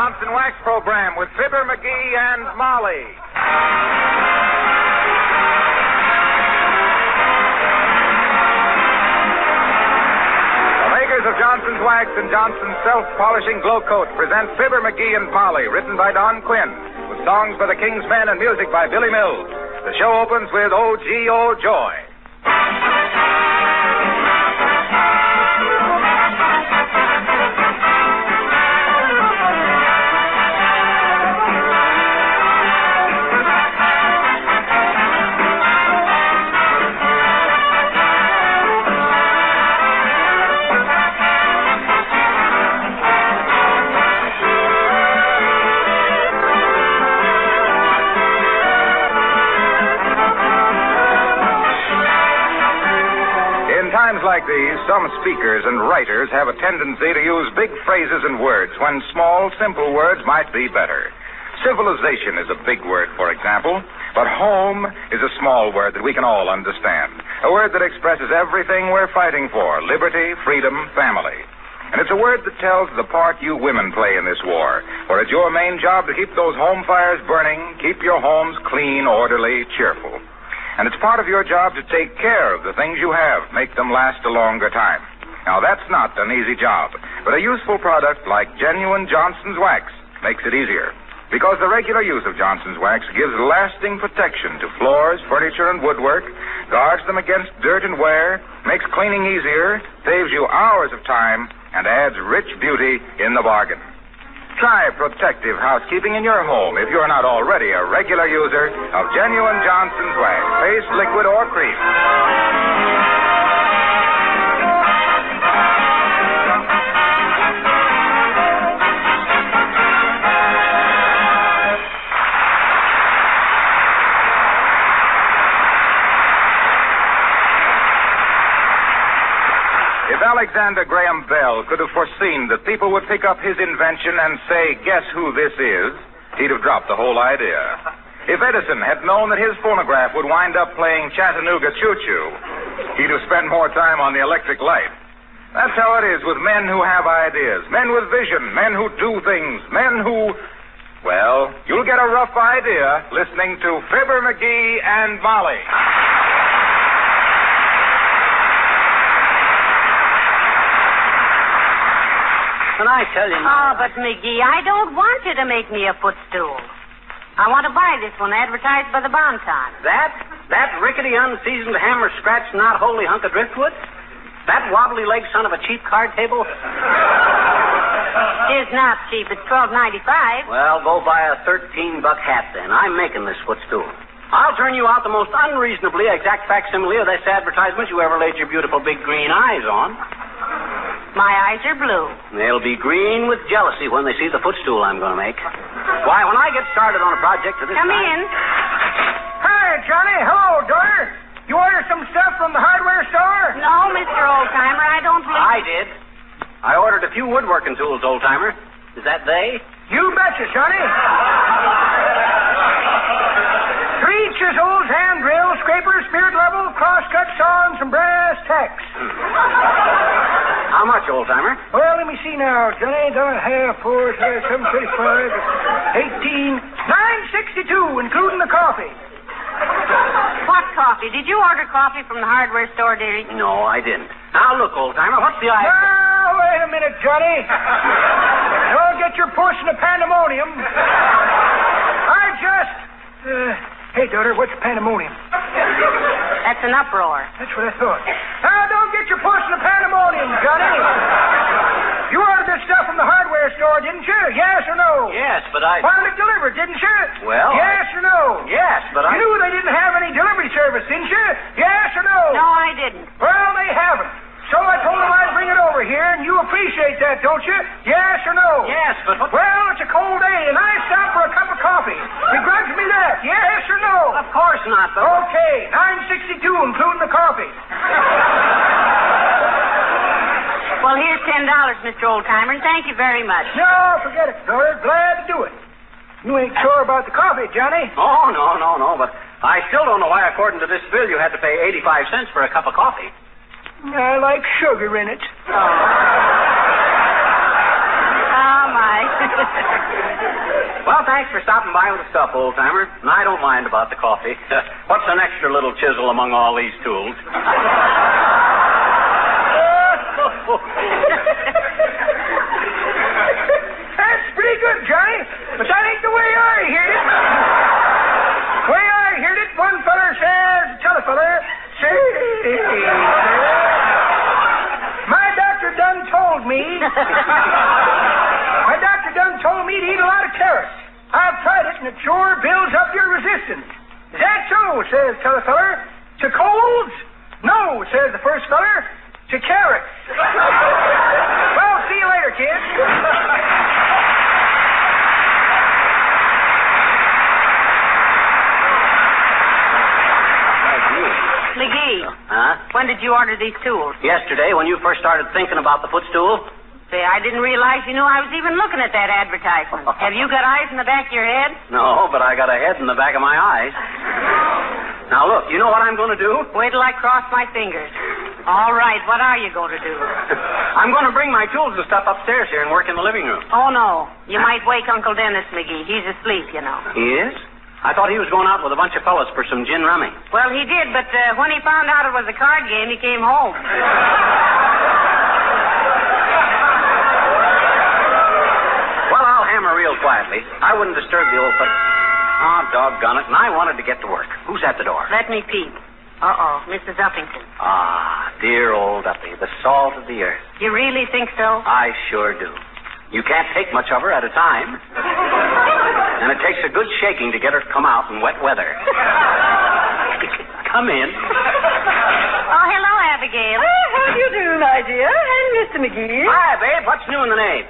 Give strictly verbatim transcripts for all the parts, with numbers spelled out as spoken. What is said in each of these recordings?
Johnson Wax program with Fibber, McGee, and Molly. The makers of Johnson's Wax and Johnson's Self-Polishing Glow Coat present Fibber, McGee, and Molly, written by Don Quinn, with songs by the King's Men and music by Billy Mills. The show opens with O G O Joy. Like these, some speakers and writers have a tendency to use big phrases and words when small, simple words might be better. Civilization is a big word, for example, but home is a small word that we can all understand. A word that expresses everything we're fighting for: liberty, freedom, family. And it's a word that tells the part you women play in this war, for it's your main job to keep those home fires burning, keep your homes clean, orderly, cheerful. And it's part of your job to take care of the things you have, make them last a longer time. Now, that's not an easy job, but a useful product like genuine Johnson's Wax makes it easier. Because the regular use of Johnson's Wax gives lasting protection to floors, furniture, and woodwork, guards them against dirt and wear, makes cleaning easier, saves you hours of time, and adds rich beauty in the bargain. Try protective housekeeping in your home if you're not already a regular user of genuine Johnson's Wax, paste, liquid, or cream. If Alexander Graham Bell could have foreseen that people would pick up his invention and say, "Guess who this is?" he'd have dropped the whole idea. If Edison had known that his phonograph would wind up playing Chattanooga Choo Choo, he'd have spent more time on the electric light. That's how it is with men who have ideas, men with vision, men who do things, men who... Well, you'll get a rough idea listening to Fibber, McGee, and Molly. Can I tell you... Oh, but, McGee, I don't want you to make me a footstool. I want to buy this one advertised by the Bon-Ton. That? That rickety, unseasoned, hammer-scratched, not-wholly hunk of driftwood? That wobbly-legged son of a cheap card table? It's not cheap. It's twelve ninety-five. Well, go buy a thirteen-buck hat, then. I'm making this footstool. I'll turn you out the most unreasonably exact facsimile of this advertisement you ever laid your beautiful big green eyes on. My eyes are blue. They'll be green with jealousy when they see the footstool I'm going to make. Why, when I get started on a project of this Come kind... in. Hi, Johnny. Hello, daughter. You ordered some stuff from the hardware store? No, Mister Oldtimer, I don't believe... I did. I ordered a few woodworking tools, old-timer. Is that they? You betcha, Johnny. Three chisels, hand drills, scrapers, spirit level, crosscut saw, and some brass tacks. How much, old-timer? Well, let me see now, Johnny. Down half, four, seven, thirty-five, eighteen, nine sixty-two, including the coffee. What coffee? Did you order coffee from the hardware store, dearie? No, I didn't. Now, look, old-timer, what's the idea? Now, wait a minute, Johnny. Don't get your puss in a pandemonium. I just... Uh, hey, daughter, what's pandemonium? That's an uproar. That's what I thought. Now, don't get your puss in a pandemonium, Johnny. You ordered this stuff from the hardware store, didn't you? Yes or no? Yes, but I... Wanted it delivered, didn't you? Well... Yes or no? Yes, but I... You knew they didn't have any delivery service, didn't you? Yes or no? No, I didn't. Well, they haven't. So I told them I'd bring it over here, and you appreciate that, don't you? Yes or no? Yes, but what... Well, it's a cold day, and I stopped for a cup of coffee. Begrudge me that, yes or no? Of course not, but... Okay, nine sixty-two, including the coffee. Well, here's ten dollars, Mister Oldtimer, and thank you very much. No, forget it, daughter. Glad to do it. You ain't sure about the coffee, Johnny? Oh, no, no, no, but I still don't know why, according to this bill, you had to pay eighty-five cents for a cup of coffee. I like sugar in it. Oh, oh my. Well, thanks for stopping by with the stuff, old-timer. And I don't mind about the coffee. What's an extra little chisel among all these tools? That's pretty good, Johnny. But that ain't the way I heard it. The way I heard it, one feller says, tell a feller, say, my doctor done told me, my doctor done told me to eat a lot of carrots. I've tried it, and it sure builds up your resistance. Is that so, says tell a feller. To colds? No, says the first feller. To carrots. Well, see you later, kids. McGee. Huh? When did you order these tools? Yesterday, when you first started thinking about the footstool. Say, I didn't realize you knew I was even looking at that advertisement. Have you got eyes in the back of your head? No, but I got a head in the back of my eyes. Now, look, you know what I'm going to do? Wait till I cross my fingers. All right, what are you going to do? I'm going to bring my tools and stuff upstairs here and work in the living room. Oh, no. You might wake Uncle Dennis, McGee. He's asleep, you know. He is? I thought he was going out with a bunch of fellas for some gin rummy. Well, he did, but uh, when he found out it was a card game, he came home. Well, I'll hammer real quietly. I wouldn't disturb the old fellow. Oh, doggone it. And I wanted to get to work. Who's at the door? Let me peep. Uh-oh, Missus Uppington. Ah, dear old Uppy, the salt of the earth. You really think so? I sure do. You can't take much of her at a time. And it takes a good shaking to get her to come out in wet weather. Come in. Oh, hello, Abigail. Oh, how do you do, my dear? And Mister McGee. Hi, babe. What's new in the name?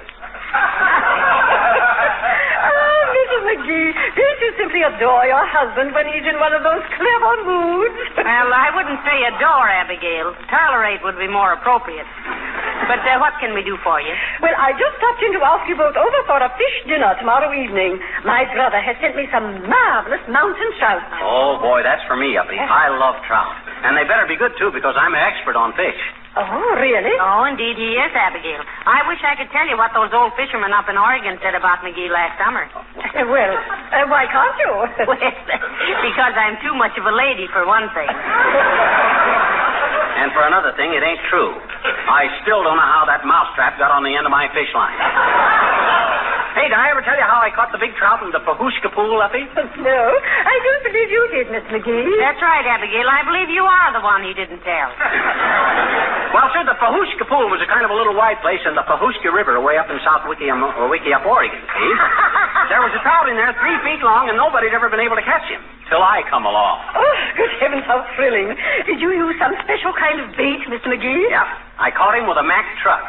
Oh, Missus McGee, don't you simply adore your husband when he's in one of those clever moods? Well, I wouldn't say adore, Abigail. Tolerate would be more appropriate. But uh, what can we do for you? Well, I just stopped in to ask you both over for a fish dinner tomorrow evening. My brother has sent me some marvelous mountain trout. Oh, boy, that's for me, Uppy. I love trout. And they better be good, too, because I'm an expert on fish. Oh, really? Oh, indeed he is, Abigail. I wish I could tell you what those old fishermen up in Oregon said about McGee last summer. Uh, well, uh, why can't you? Well, because I'm too much of a lady, for one thing. And for another thing, it ain't true. I still don't know how that mousetrap got on the end of my fish line. Hey, did I ever tell you how I caught the big trout in the Pahushka pool, Uppy? No, I don't believe you did, Miss McGee. That's right, Abigail. I believe you are the one he didn't tell. Well, sir, the Pahushka pool was a kind of a little wide place in the Pahushka River way up in South Wickiup, or Wickiup, Oregon, see? There was a trout in there three feet long, and nobody'd ever been able to catch him. Till I come along. Oh, good heavens, how thrilling. Did you use some special kind of bait, Mister McGee? Yeah. I caught him with a Mack truck.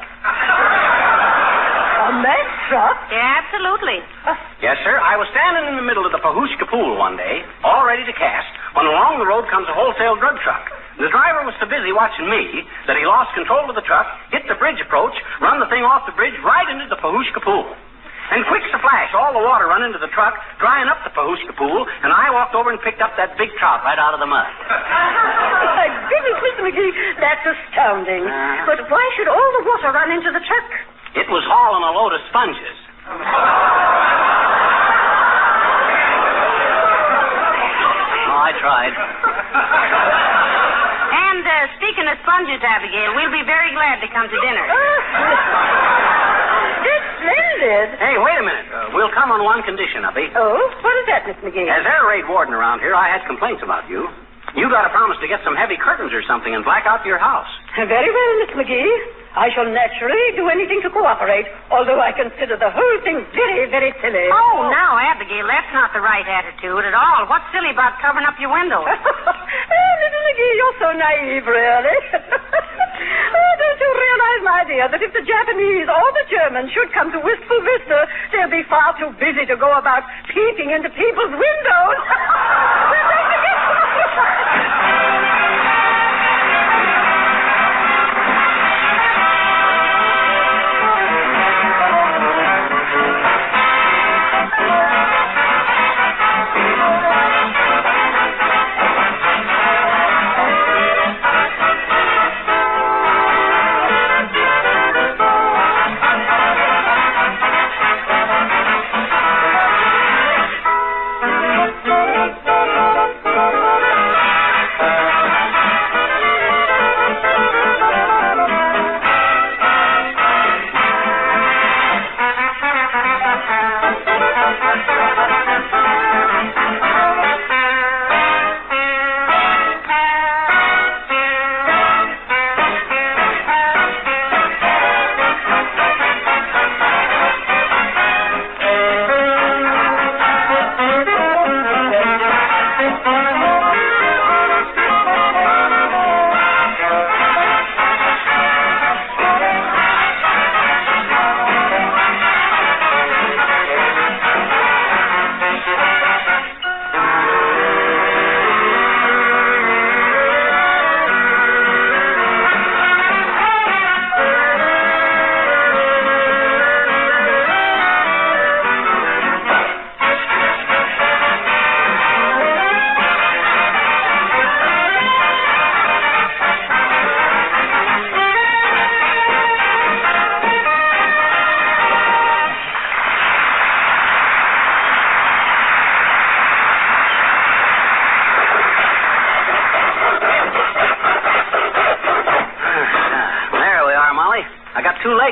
A Mack truck? Yeah, absolutely. Uh, Yes, sir. I was standing in the middle of the Pahushka pool one day, all ready to cast, when along the road comes a wholesale drug truck. The driver was so busy watching me that he lost control of the truck, hit the bridge approach, run the thing off the bridge right into the Pahushka pool. And quick's a flash, all the water run into the truck, drying up the Pahushka pool, and I walked over and picked up that big trout right out of the mud. my goodness, Mister McGee, that's astounding. Uh, But why should all the water run into the truck? It was hauling a load of sponges. Oh, I tried. And uh, speaking of sponges, Abigail, we'll be very glad to come to dinner. That's splendid. Hey, wait a minute. Uh, we'll come on one condition, Uppy. Oh, what is that, Miss McGee? As air raid warden around here, I had complaints about you. You got to promise to get some heavy curtains or something and black out your house. Very well, Miss McGee. I shall naturally do anything to cooperate, although I consider the whole thing very, very silly. Oh, now, Abigail, that's not the right attitude at all. What's silly about covering up your windows? Oh, Missus McGee, you're so naive, really. Oh, don't you realize, my dear, that if the Japanese or the Germans should come to Wistful Vista, they'll be far too busy to go about peeping into people's windows.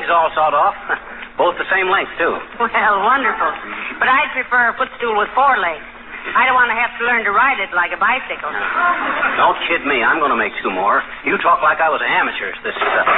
all sawed off. Both the same length, too. Well, wonderful. But I'd prefer a footstool with four legs. I don't want to have to learn to ride it like a bicycle. Don't kid me. I'm going to make two more. You talk like I was an amateur. This is... Uh...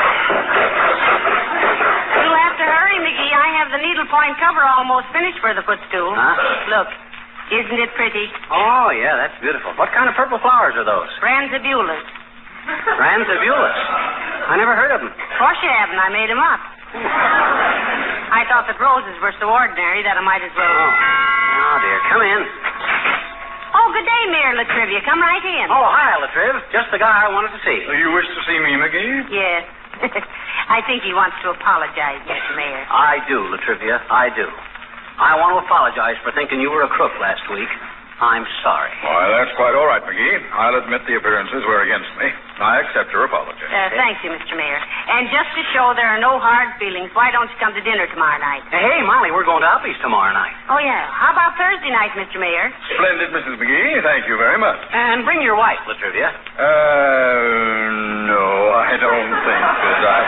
You'll have to hurry, McGee. I have the needlepoint cover almost finished for the footstool. Huh? Look. Isn't it pretty? Oh, yeah, that's beautiful. What kind of purple flowers are those? Ranzabulas. Ranzabulas? I never heard of them. Of course you haven't. I made them up. I thought that roses were so ordinary that I might as well... Oh, oh dear. Come in. Oh, good day, Mayor Latrivia. Come right in. Oh, hi, Latriv. Just the guy I wanted to see. You wish to see me, McGee? Yes. I think he wants to apologize, Mister Mayor. I do, Latrivia. I do. I want to apologize for thinking you were a crook last week. I'm sorry. Why, that's quite all right, McGee. I'll admit the appearances were against me. I accept your apology. Uh, thank you, Mister Mayor. And just to show there are no hard feelings, why don't you come to dinner tomorrow night? Hey, Molly, we're going to Uppy's tomorrow night. Oh, yeah. How about Thursday night, Mister Mayor? Splendid, Missus McGee. Thank you very much. And bring your wife, Latrivia. Uh, no, I don't think that I...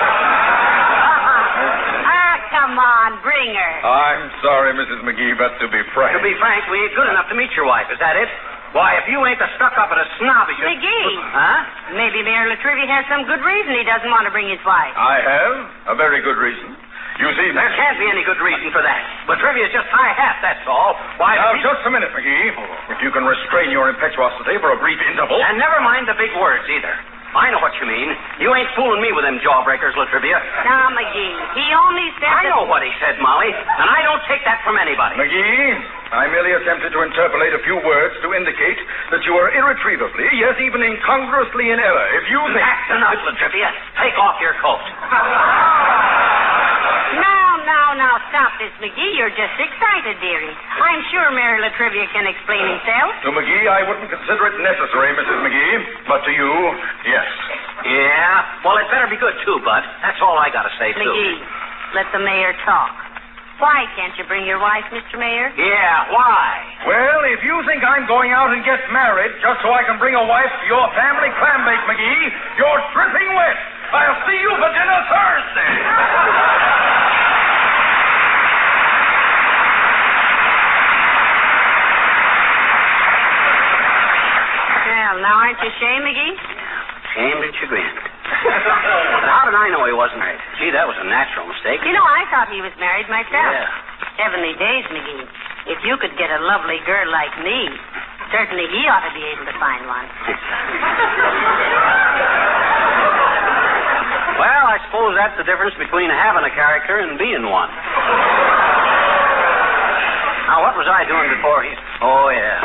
Ah, come on, bring her. I'm sorry, Missus McGee, but to be frank... To be frank, we ain't good enough to meet your wife. Is that it? Why, if you ain't the stuck-up and a snobbish... McGee. Huh? Maybe Mayor Latrivia has some good reason he doesn't want to bring his wife. I have a very good reason. You see... There can't be any good reason for that. Latrivia's just high-hat, that's all. Why... Now, he... just a minute, McGee. If you can restrain your impetuosity for a brief interval... And never mind the big words, either. I know what you mean. You ain't fooling me with them jawbreakers, Latrivia. Now, McGee, he only said... I that... know what he said, Molly, and I don't take that from anybody. McGee, I merely attempted to interpolate a few words to indicate that you are irretrievably, yes, even incongruously in error. If you think... That's enough, Latrivia. Take off your coat. Now, now, now, stop this, McGee. You're just excited, dearie. I'm sure Mayor Latrivia can explain himself. To McGee, I wouldn't consider it necessary, Missus McGee. But to you, yes. Yeah? Well, it better be good, too, Bud. That's all I got to say, too. McGee, let the mayor talk. Why can't you bring your wife, Mister Mayor? Yeah, why? Well, if you think I'm going out and get married just so I can bring a wife to your family clam bake, McGee, you're dripping wet. I'll see you for dinner Thursday. Well, now aren't you ashamed, McGee? Shamed and chagrined. But how did I know he wasn't married? Gee, that was a natural mistake. You know, I thought he was married myself. Yeah. Heavenly days, McGee. If you could get a lovely girl like me, certainly he ought to be able to find one. Well, I suppose that's the difference between having a character and being one. Now, what was I doing before he... Oh, yeah.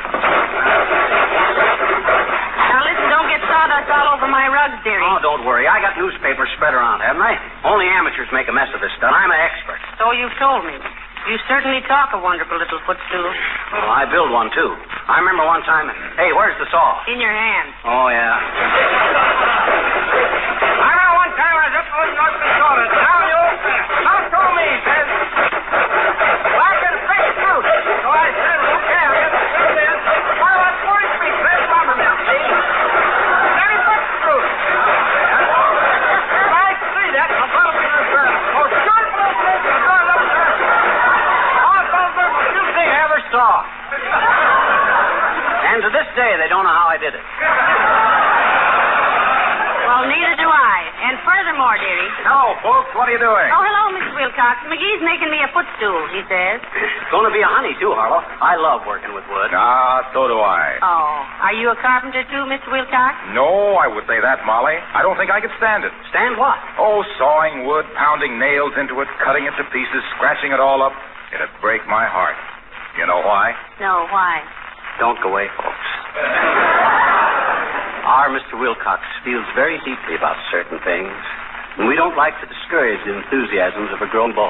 Now, listen, don't get sawdust all over my rugs, dearie. Oh, don't worry. I got newspapers spread around, haven't I? Only amateurs make a mess of this stuff. I'm an expert. So you've told me. You certainly talk a wonderful little footstool. Well, I build one, too. I remember one time... Hey, where's the saw? In your hand. Oh, yeah. I remember one time I was up on North Dakota. Down the old Tom told me, he says, well, I get a fresh fruit. So I said, okay, I'll get the fruit in. Well, that's forty Street, Fred Lumber Mill, see? Then he put the fruit. Well, I see that, I'll put it in the ground. Oh, sure, but I'll take the ground up there. Oh, it's all good, but you think I ever saw. And to this day, they don't know how I did it. Well, neither do I. And furthermore, dearie... Hello, folks. What are you doing? Oh, hello, Mister Wilcox. McGee's making me a footstool, he says. It's going to be a honey, too, Harlow. I love working with wood. Ah, so do I. Oh, are you a carpenter, too, Mister Wilcox? No, I would say that, Molly. I don't think I could stand it. Stand what? Oh, sawing wood, pounding nails into it, cutting it to pieces, scratching it all up. It'd break my heart. You know why? No, why? Don't go away, folks. Our Mister Wilcox feels very deeply about certain things, and we don't like to discourage the enthusiasms of a grown boy.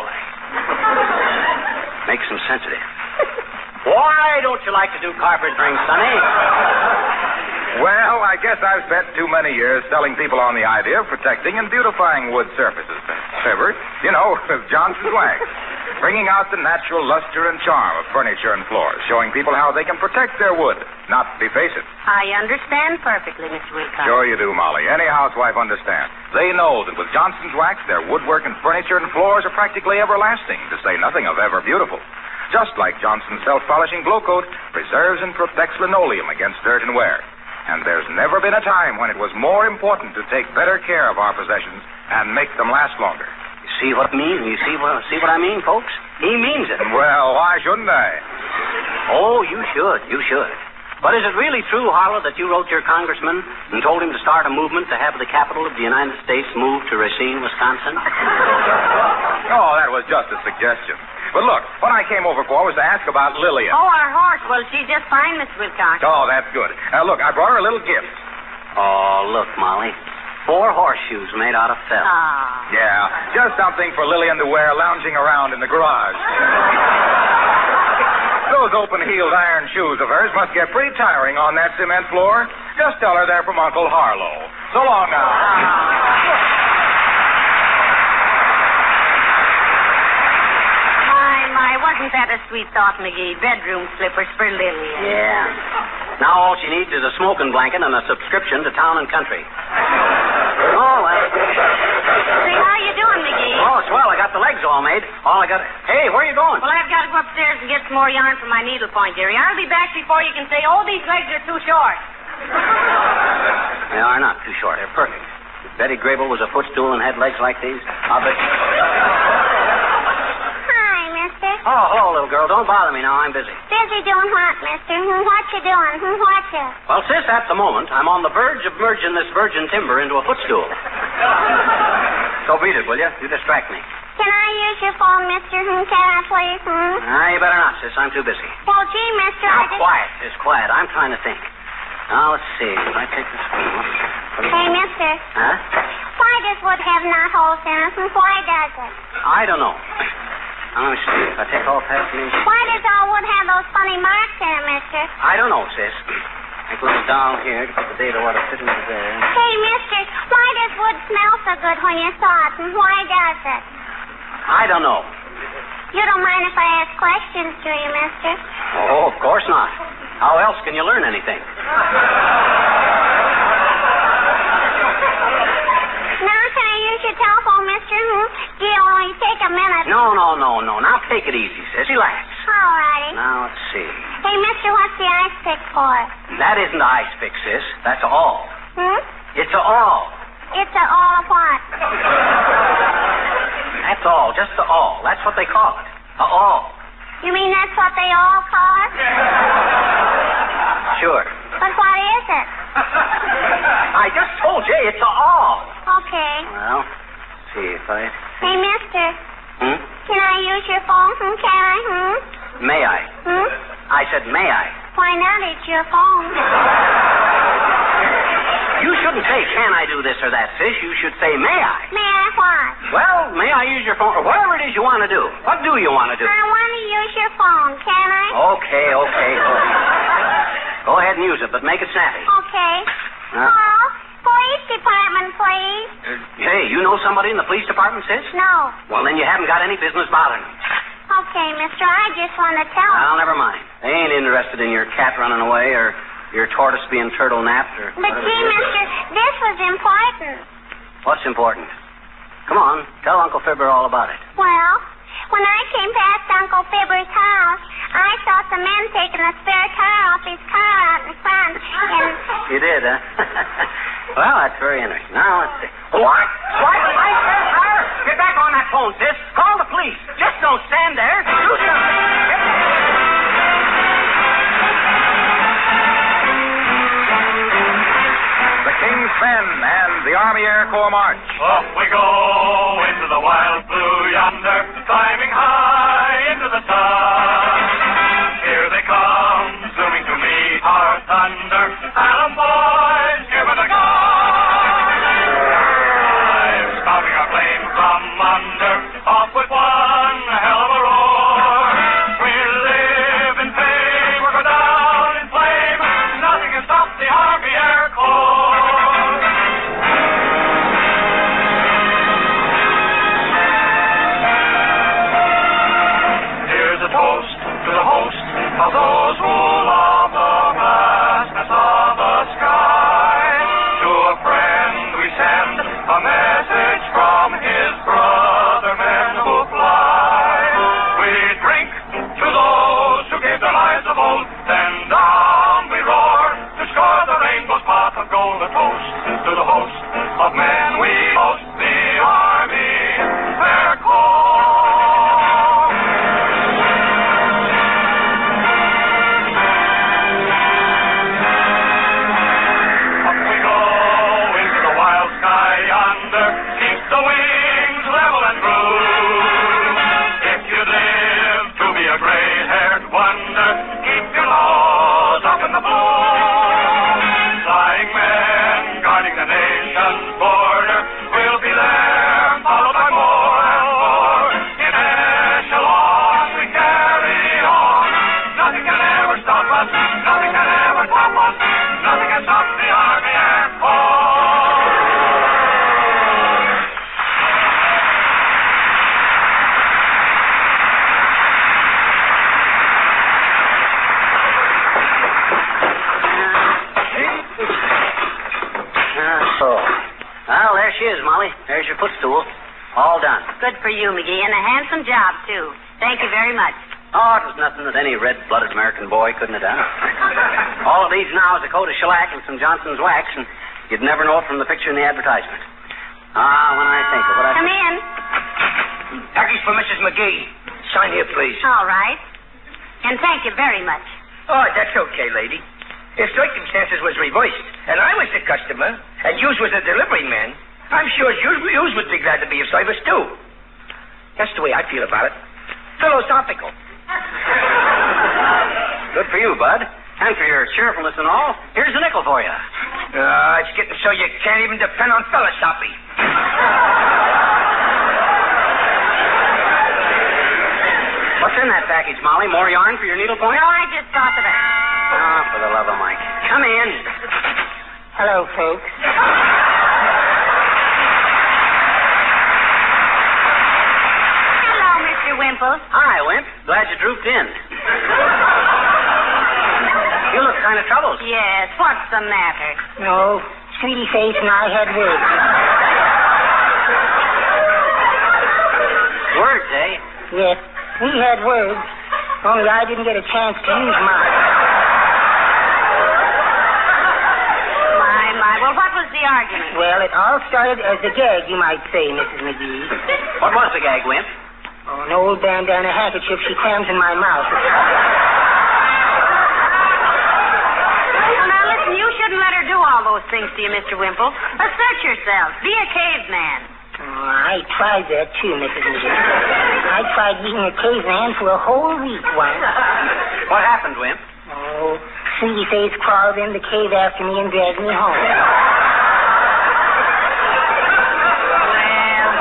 Makes him sensitive. Why don't you like to do carpentering, Sonny? Well, I guess I've spent too many years selling people on the idea of protecting and beautifying wood surfaces. Trevor, you know, Johnson's wax. bringing out the natural luster and charm of furniture and floors, showing people how they can protect their wood, not deface it. I understand perfectly, Mister Wilcox. Sure you do, Molly. Any housewife understands. They know that with Johnson's Wax, their woodwork and furniture and floors are practically everlasting, to say nothing of ever beautiful. Just like Johnson's self-polishing glow coat preserves and protects linoleum against dirt and wear. And there's never been a time when it was more important to take better care of our possessions and make them last longer. You see what I mean? You see what, see what I mean, folks? He means it. Well, why shouldn't I? Oh, you should. You should. But is it really true, Harlow, that you wrote your congressman and told him to start a movement to have the capital of the United States moved to Racine, Wisconsin? Oh, that was just a suggestion. But look, what I came over for was to ask about Lillian. Oh, our horse. Well, she's just fine, Miss Wilcox. Oh, that's good. Now, look, I brought her a little gift. Oh, look, Molly. Four horseshoes made out of felt. Ah. Yeah, just something for Lillian to wear lounging around in the garage. Those open-heeled iron shoes of hers must get pretty tiring on that cement floor. Just tell her they're from Uncle Harlow. So long now. My, my, wasn't that a sweet thought, McGee? Bedroom slippers for Lillian. Yeah. Now all she needs is a smoking blanket and a subscription to Town and Country. Oh, well. Say, how you doing, McGee? Oh, swell. I got the legs all made. All I got... Hey, where are you going? Well, I've got to go upstairs and get some more yarn for my needlepoint, dearie. I'll be back before you can say, oh, these legs are too short. They are not too short. They're perfect. If Betty Grable was a footstool and had legs like these, I'll bet... Hi, mister. Oh, hello, little girl. Don't bother me now. I'm busy. Busy doing what, mister? Hmm, what you doing? Hmm, what you? Well, sis, at the moment, I'm on the verge of merging this virgin timber into a footstool. So beat it, will you? You distract me. Can I use your phone, mister? Hmm, can I please? Hmm? Ah, you better not, sis. I'm too busy. Well, gee, mister, Now, I just... quiet, sis, quiet. I'm trying to think. Now, let's see. If I take this phone... Hey, mister. Huh? Why does wood have knot holes in it? And why does it? I don't know. Now, let me see. If I take off half an inch... Why does all wood have those funny marks in it, mister? I don't know, sis. I put it down here to put the data water fit into there. Hey, mister, why does wood smell so good when you thaw it? And why does it? I don't know. You don't mind if I ask questions, do you, mister? Oh, of course not. How else can you learn anything? Now, can I use your telephone, mister? Hmm? It'll only take a minute. No, no, no, no. Now, take it easy, sis. Relax. All righty. Now, let's see. Hey, mister, what's the ice pick for? That isn't the ice pick, sis. That's a all. Hmm? It's a all. It's a all of what? That's all. Just the all. That's what they call it. A all. You mean that's what they all call it? Sure. But what is it? I just told you it's a all. Okay. Well, let's see if I... Hey, mister, Hmm? can I use your phone? Hmm, can I? Hmm? May I? Hmm? I said, may I? Why not? It's your phone. You shouldn't say, can I do this or that, sis. You should say, may I? May I what? Well, may I use your phone? Or whatever it is you want to do. What do you want to do? I want to use your phone. Can I? Okay, okay. Go, go ahead and use it, but make it snappy. Okay. Huh? Hello? Police department, please. Uh, hey, you know somebody in the police department, sis? No. Well, then you haven't got any business bothering them. Okay, mister, I just want to tell Well, never mind. They ain't interested in your cat running away or your tortoise being turtle napped or... But whatever gee, it is. mister, this was important. What's important? Come on, tell Uncle Fibber all about it. Well, when I came past Uncle Fibber's house, I saw some men taking a spare tire off his car out in front, and... You did, huh? Well, that's very interesting. Now, let's see. What? What? I said her! Get back on that phone, sis. Call the police. Just don't stand there. Do something. The King's Men and the Army Air Corps March. Off we go into the wild blue yonder, climbing high into the sun. Here they come, zooming to meet our thunder. Atom boys, give it a gun. I'm spouting our flame from under, off with one hell of a roar. We live in fame, or go down in flame. Nothing can stop the Army Air Corps. There's your footstool. All done. Good for you, McGee, and a handsome job, too. Thank you very much. Oh, it was nothing that any red-blooded American boy couldn't have done. All it needs now is a coat of shellac and some Johnson's wax, and you'd never know it from the picture in the advertisement. Ah, when I think of what I... Come in. Package for Missus McGee. Sign here, please. All right. And thank you very much. Oh, that's okay, lady. If circumstances was reversed, and I was the customer, and you was the delivery man, I'm sure you would be glad to be of service, too. That's the way I feel about it. Philosophical. Good for you, Bud. And for your cheerfulness and all, here's a nickel for you. Uh, it's getting so you can't even depend on philosophy. What's in that package, Molly? More yarn for your needlepoint? No, I just thought of that. Oh, for the love of Mike. Come in. Hello, folks. Hello, Mister Wimple. Hi, Wimp. Glad you drooped in. You look kind of troubled. Yes, what's the matter? No, Sweetie Face and I had words. Words, eh? Yes, we had words, only I didn't get a chance to use mine. My, my. Well, what was the argument? Well, it all started as a gag, you might say, Missus McGee. What was the gag, Wimp? Oh, an old bandana handkerchief she crams in my mouth. All those things to you, Mister Wimple. Assert yourself. Be a caveman. Oh, I tried that too, Missus McGee. I tried being a caveman for a whole week once. What happened, Wimp? Oh, Sweetie Face crawled in the cave after me and dragged me home. Well,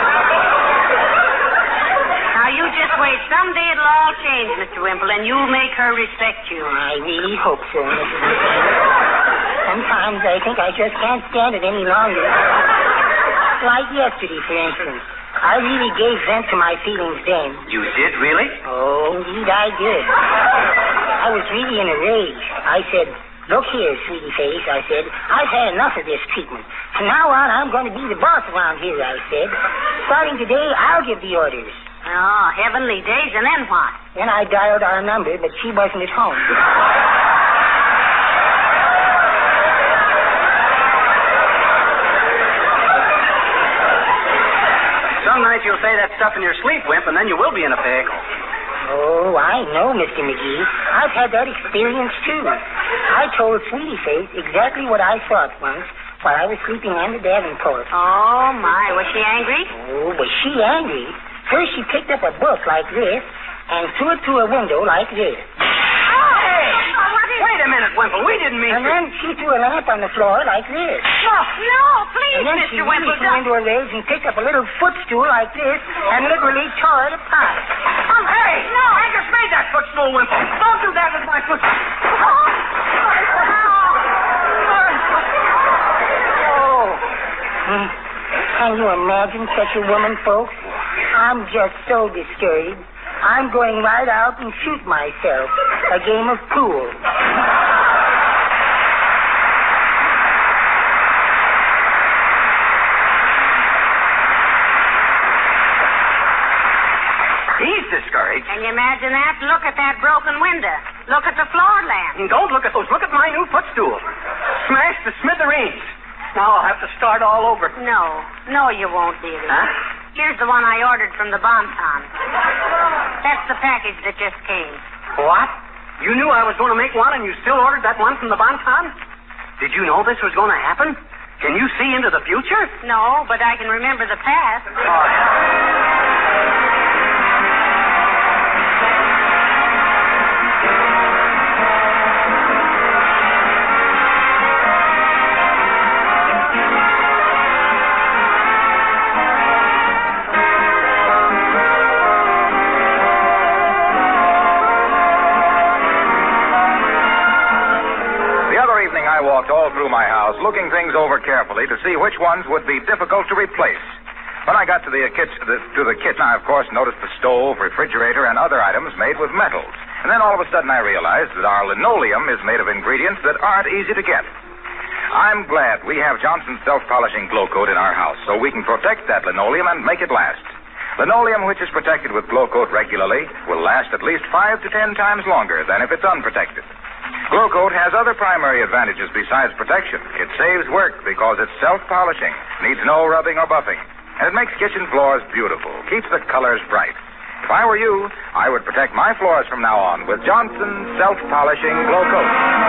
now you just wait. Someday it'll all change, Mister Wimple, and you'll make her respect you. I really hope so, Missus McGee. Sometimes I think I just can't stand it any longer. Like yesterday, for instance. I really gave vent to my feelings then. You did, really? Oh, indeed I did. I was really in a rage. I said, look here, Sweetie Face, I said, I've had enough of this treatment. From now on, I'm going to be the boss around here, I said. Starting today, I'll give the orders. Oh, heavenly days, and then what? Then I dialed our number, but she wasn't at home. Some nights you'll say that stuff in your sleep, Wimp, and then you will be in a pickle. Oh, I know, Mister McGee. I've had that experience, too. I told Sweetie Face exactly what I thought once while I was sleeping on the Davenport. Oh, my. Was she angry? Oh, was she angry? First, she picked up a book like this and threw it through a window like this. Wait a minute, Wimple. We didn't mean And to... then she threw a lamp on the floor like this. No, no, please, And then Mister she really Wimple. flew into a rage and picked up a little footstool like this and literally tore it apart. Oh, hey! No! I just made that footstool, Wimple. Don't do that with my footstool. Oh. Hmm. Can you imagine such a woman, folks? I'm just so discouraged. I'm going right out and shoot myself. A game of pool. He's discouraged. Can you imagine that? Look at that broken window. Look at the floor lamp. And don't look at those. Look at my new footstool. Smashed to smithereens. Now I'll have to start all over. No, no, you won't, dearie. Huh? Here's the one I ordered from the Bonton. That's the package that just came. What? You knew I was going to make one, and you still ordered that one from the Bonton? Did you know this was going to happen? Can you see into the future? No, but I can remember the past. Oh, I walked all through my house, looking things over carefully to see which ones would be difficult to replace. When I got to the, uh, kitchen, the, to the kitchen, I, of course, noticed the stove, refrigerator, and other items made with metals. And then all of a sudden I realized that our linoleum is made of ingredients that aren't easy to get. I'm glad we have Johnson's self-polishing glow coat in our house so we can protect that linoleum and make it last. Linoleum which is protected with glow coat regularly will last at least five to ten times longer than if it's unprotected. Glow coat has other primary advantages besides protection. It saves work because it's self-polishing, needs no rubbing or buffing, and it makes kitchen floors beautiful, keeps the colors bright. If I were you, I would protect my floors from now on with Johnson's self-polishing glow coat.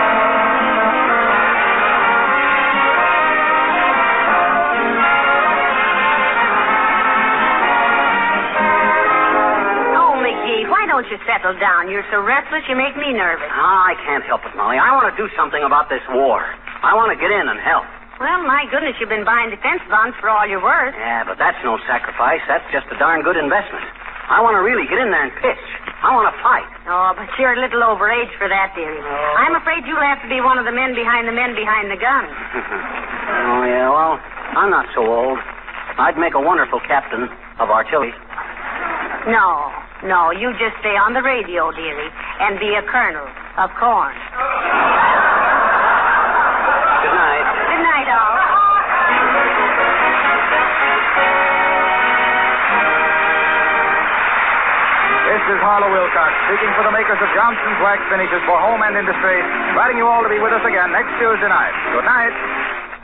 Why don't you settle down? You're so restless, you make me nervous. Oh, I can't help it, Molly. I want to do something about this war. I want to get in and help. Well, my goodness, you've been buying defense bonds for all you're worth. Yeah, but that's no sacrifice. That's just a darn good investment. I want to really get in there and pitch. I want to fight. Oh, but you're a little overage for that, dearie. Oh. I'm afraid you'll have to be one of the men behind the men behind the gun. Oh, yeah, well, I'm not so old. I'd make a wonderful captain of artillery. No, no, you just stay on the radio, dearie, and be a colonel of corn. Good night. Good night, all. This is Harlow Wilcox, speaking for the makers of Johnson's Wax Finishes for Home and Industry, inviting you all to be with us again next Tuesday night. Good night.